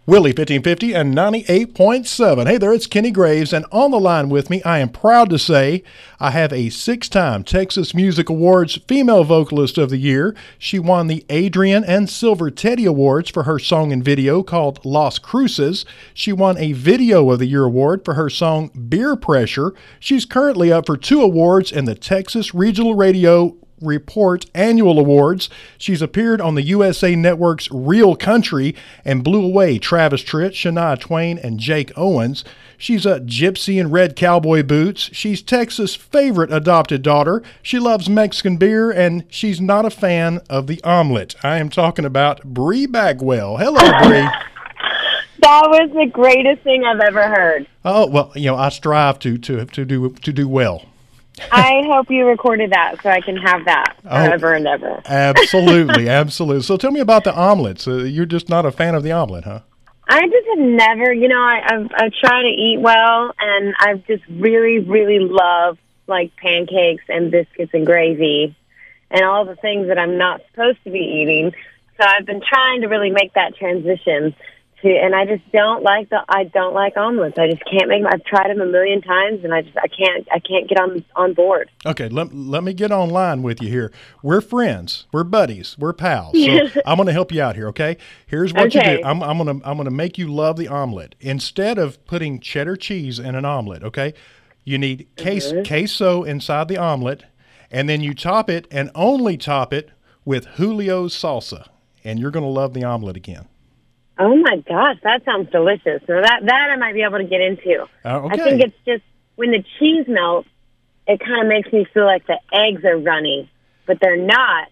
Willie 1550 and 98.7. Hey there, it's Kenny Graves, and on the line with me, I am proud to say I have a 6-time Texas Music Awards Female Vocalist of the Year. She won the Adrian and Silver Teddy Awards for her song and video called Las Cruces. She won a Video of the Year award for her song Beer Pressure. She's currently up for 2 awards in the Texas Regional Radio Report Annual Awards. She's appeared on the USA Network's Real Country and blew away Travis Tritt, Shania Twain, and Jake Owens. She's a gypsy in red cowboy boots. She's Texas' favorite adopted daughter. She loves Mexican beer, and she's not a fan of the omelet. I am talking about Bree Bagwell. Hello, Bree. That was the greatest thing I've ever heard. Oh, well, I strive to do well. I hope you recorded that so I can have that forever and ever. Absolutely, absolutely. So tell me about the omelets. You're just not a fan of the omelet, huh? I just have never, I try to eat well, and I've just really, really loved, like, pancakes and biscuits and gravy and all the things that I'm not supposed to be eating. So I've been trying to really make that transition. And I just don't like omelets. I just can't make them. I've tried them a million times, and I can't get on board. Okay, let me get online with you here. We're friends. We're buddies. We're pals. So I'm going to help you out here, okay? Here's what you do. I'm going to make you love the omelet. Instead of putting cheddar cheese in an omelet, okay? You need queso inside the omelet, and then you top it and only top it with Julio's salsa, and you're going to love the omelet again. Oh, my gosh, that sounds delicious. So that I might be able to get into. Okay. I think it's just when the cheese melts, it kind of makes me feel like the eggs are runny, but they're not.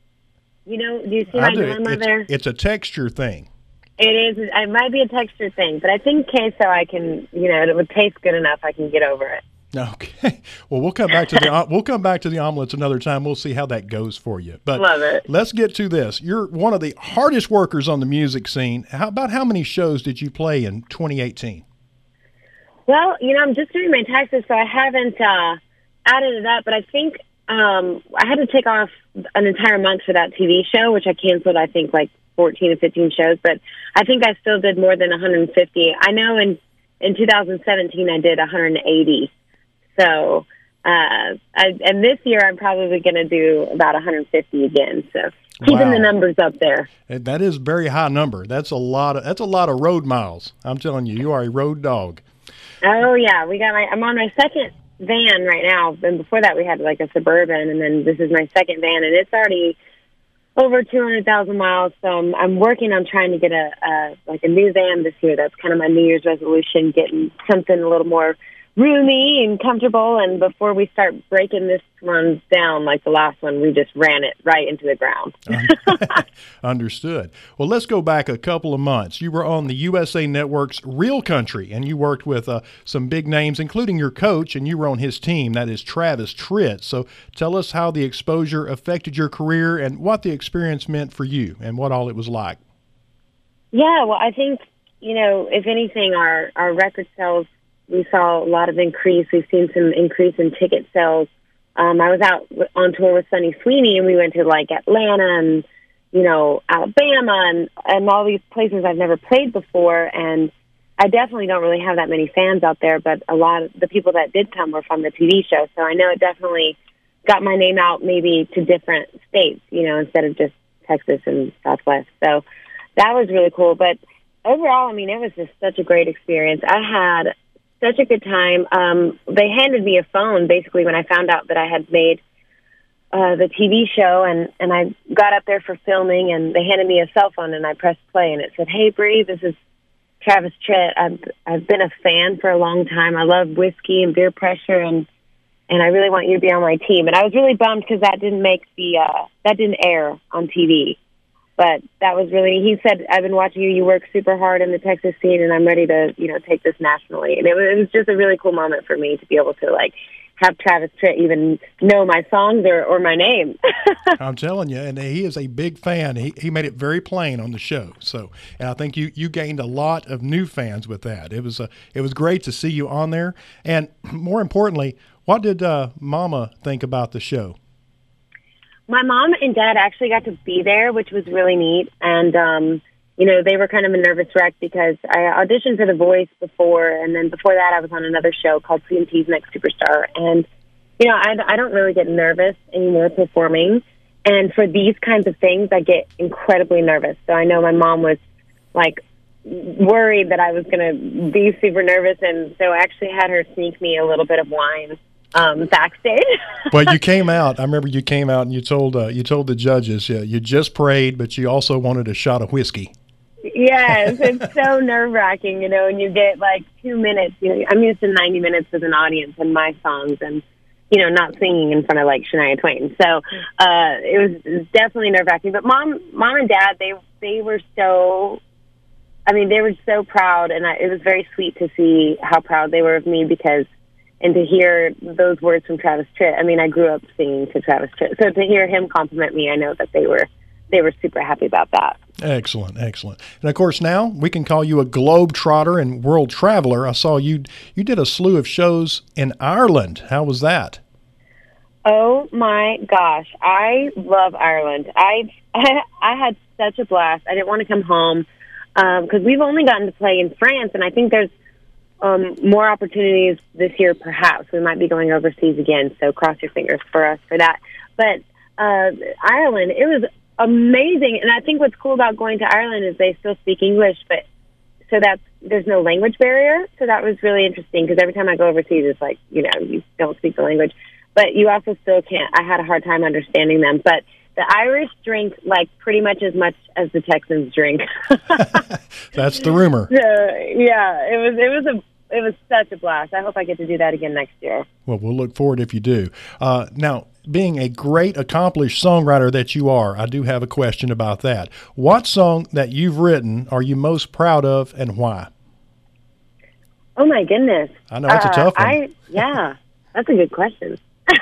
Do you see my dilemma there? It's a texture thing. It is. It might be a texture thing, but I think queso I can, it would taste good enough I can get over it. Okay. Well, we'll come back to the omelets another time. We'll see how that goes for you. But love it. Let's get to this. You're one of the hardest workers on the music scene. How many shows did you play in 2018? Well, I'm just doing my taxes, so I haven't added it up. But I think I had to take off an entire month for that TV show, which I canceled. I think like 14 or 15 shows, but I think I still did more than 150. I know in 2017 I did 180. So, and this year I'm probably going to do about 150 again. So keeping the numbers up there. That is a very high number. That's a lot of road miles. I'm telling you, you are a road dog. Oh yeah, I'm on my second van right now. And before that we had like a Suburban, and then this is my second van, and it's already over 200,000 miles. So I'm working on trying to get a new van this year. That's kind of my New Year's resolution, getting something a little more roomy and comfortable, and before we start breaking this one down like the last one, we just ran it right into the ground. Understood. Well, let's go back a couple of months. You were on the USA Network's Real Country, and you worked with some big names, including your coach, and you were on his team, that is Travis Tritt. So tell us how the exposure affected your career and what the experience meant for you and what all it was like. Yeah, well, I think, if anything, our record sales, we saw a lot of increase. We've seen some increase in ticket sales. I was out on tour with Sunny Sweeney, and we went to like Atlanta and, Alabama and all these places I've never played before. And I definitely don't really have that many fans out there, but a lot of the people that did come were from the TV show. So I know it definitely got my name out maybe to different states, instead of just Texas and Southwest. So that was really cool. But overall, it was just such a great experience. I had such a good time. They handed me a phone basically when I found out that I had made the TV show, and I got up there for filming, and they handed me a cell phone, and I pressed play, and it said, "Hey, Bree, this is Travis Tritt. I've been a fan for a long time. I love whiskey and beer pressure, and I really want you to be on my team." And I was really bummed because that didn't air on TV. But that was really, he said, "I've been watching you. You work super hard in the Texas scene, and I'm ready to, take this nationally." And it was just a really cool moment for me to be able to, have Travis Tritt even know my songs or my name. I'm telling you, and he is a big fan. He made it very plain on the show. So, and I think you gained a lot of new fans with that. It was great to see you on there. And more importantly, what did Mama think about the show? My mom and dad actually got to be there, which was really neat. And they were kind of a nervous wreck because I auditioned for The Voice before, and then before that I was on another show called CMT's Next Superstar. And, I don't really get nervous anymore performing. And for these kinds of things, I get incredibly nervous. So I know my mom was, worried that I was going to be super nervous, and so I actually had her sneak me a little bit of wine backstage. Well, you came out. I remember you came out and you told the judges, you just prayed, but you also wanted a shot of whiskey. Yes, it's so nerve-wracking, and you get 2 minutes. I'm used to 90 minutes with an audience and my songs, and not singing in front of Shania Twain. So it was definitely nerve-wracking. But mom and dad, they were so. They were so proud, and it was very sweet to see how proud they were of me and to hear those words from Travis Tritt. I grew up singing to Travis Tritt, so to hear him compliment me, I know that they were super happy about that. Excellent. And of course, now we can call you a globe-trotter and world traveler. I saw you did a slew of shows in Ireland. How was that? Oh my gosh, I love Ireland. I had such a blast. I didn't want to come home because we've only gotten to play in France, and I think there's more opportunities this year. Perhaps we might be going overseas again. So cross your fingers for us for that. But Ireland, it was amazing, and I think what's cool about going to Ireland is they still speak English, but there's no language barrier. So that was really interesting because every time I go overseas, it's you don't speak the language, but you also still can't. I had a hard time understanding them, but the Irish drink pretty much as the Texans drink. That's the rumor. So, yeah, it was such a blast. I hope I get to do that again next year. Well, we'll look forward if you do. Now, being a great, accomplished songwriter that you are, I do have a question about that. What song that you've written are you most proud of, and why? Oh, my goodness. I know it's a tough one. Yeah, that's a good question.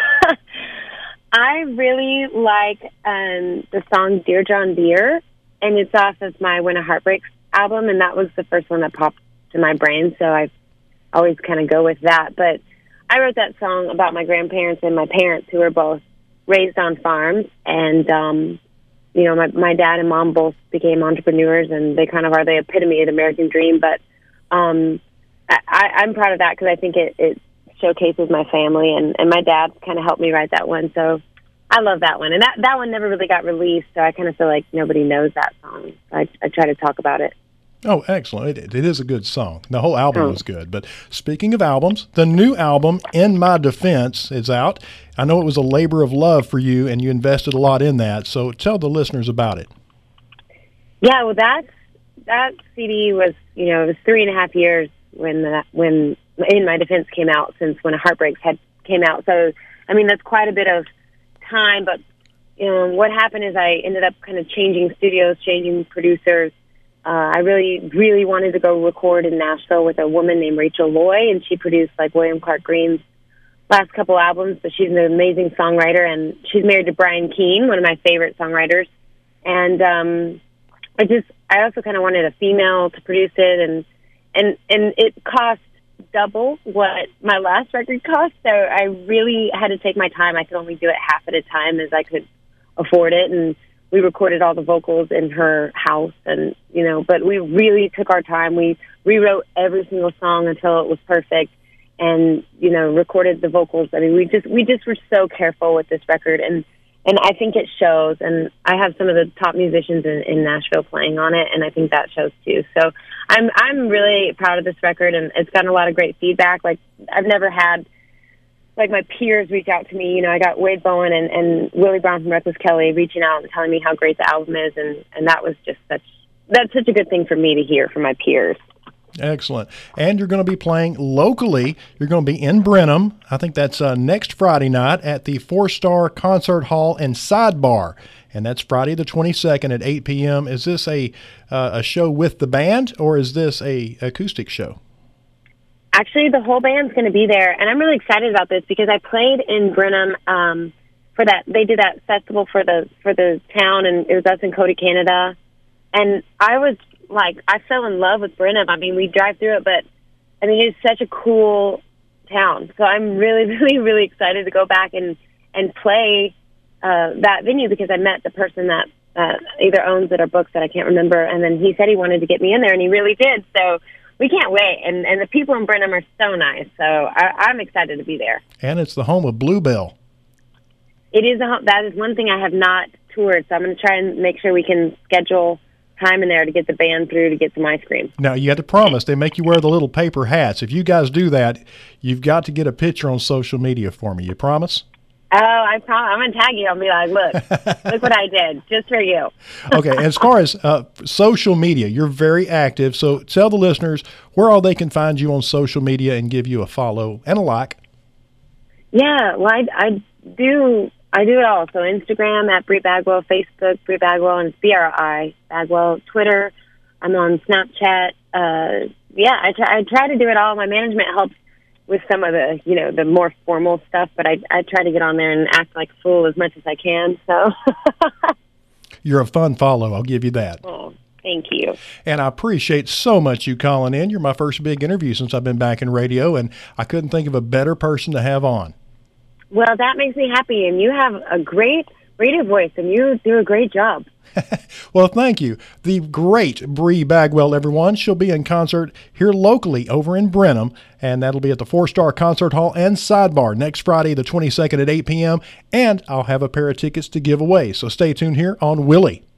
I really like the song Dear John Deere, and it's off of my When a Heart Breaks album, and that was the first one that popped to my brain, so I always kind of go with that. But I wrote that song about my grandparents and my parents, who were both raised on farms, and my dad and mom both became entrepreneurs, and they kind of are the epitome of the American dream. But I'm proud of that because I think it showcases my family, and my dad kind of helped me write that one. So I love that one. And that one never really got released, so I kind of feel like nobody knows that song. I try to talk about it. Oh, excellent. It is a good song. The whole album was good. But speaking of albums, the new album, In My Defense, is out. I know it was a labor of love for you, and you invested a lot in that. So tell the listeners about it. Yeah, well, that CD was, it was 3.5 years when In My Defense came out, since When a Heart Breaks came out. So, that's quite a bit of time. But, what happened is I ended up kind of changing studios, changing producers. I really, really wanted to go record in Nashville with a woman named Rachel Loy, and she produced William Clark Green's last couple albums, but she's an amazing songwriter, and she's married to Brian Keane, one of my favorite songwriters. And I also kind of wanted a female to produce it, and it cost double what my last record cost, so I really had to take my time. I could only do it half at a time as I could afford it, and we recorded all the vocals in her house, and but we really took our time. We rewrote every single song until it was perfect, and recorded the vocals. We just were so careful with this record, and I think it shows. And I have some of the top musicians in Nashville playing on it, and I think that shows too. So I'm really proud of this record, and it's gotten a lot of great feedback. I've never had my peers reach out to me. I got Wade Bowen and Willie Brown from Reckless Kelly reaching out and telling me how great the album is, and that was just that's such a good thing for me to hear from my peers. Excellent. And you're going to be playing locally. You're going to be in Brenham. I think that's next Friday night at the 4-Star Concert Hall and Sidebar. And that's Friday the 22nd at 8 p.m. Is this a show with the band, or is this a acoustic show? Actually, the whole band's going to be there, and I'm really excited about this because I played in Brenham for that. They did that festival for the town, and it was us in Cody, Canada. And I was I fell in love with Brenham. We drive through it, but it's such a cool town. So I'm really, really, really excited to go back and play that venue because I met the person that either owns it or books it. I can't remember. And then he said he wanted to get me in there, and he really did. So we can't wait. And the people in Brenham are so nice. So I'm excited to be there. And it's the home of Bluebell. It is that is one thing I have not toured. So I'm going to try and make sure we can schedule time in there to get the band through to get some ice cream. Now, you have to promise. They make you wear the little paper hats. If you guys do that, you've got to get a picture on social media for me. You promise? Oh, I promise. I'm going to tag you. I'll be like, look what I did just for you. Okay. As far as social media, you're very active. So tell the listeners where all they can find you on social media and give you a follow and a like. Yeah, well, I do it all. So Instagram at Bri Bagwell, Facebook Bri Bagwell, and it's BRI Bagwell. Twitter, I'm on Snapchat. I try to do it all. My management helps with some of the the more formal stuff, but I try to get on there and act like a fool as much as I can. So you're a fun follow. I'll give you that. Oh, thank you. And I appreciate so much you calling in. You're my first big interview since I've been back in radio, and I couldn't think of a better person to have on. Well, that makes me happy, and you have a great radio voice, and you do a great job. Well, thank you. The great Bri Bagwell, everyone. She'll be in concert here locally over in Brenham, and that'll be at the 4-Star Concert Hall and Sidebar next Friday, the 22nd at 8 p.m., and I'll have a pair of tickets to give away. So stay tuned here on Willie.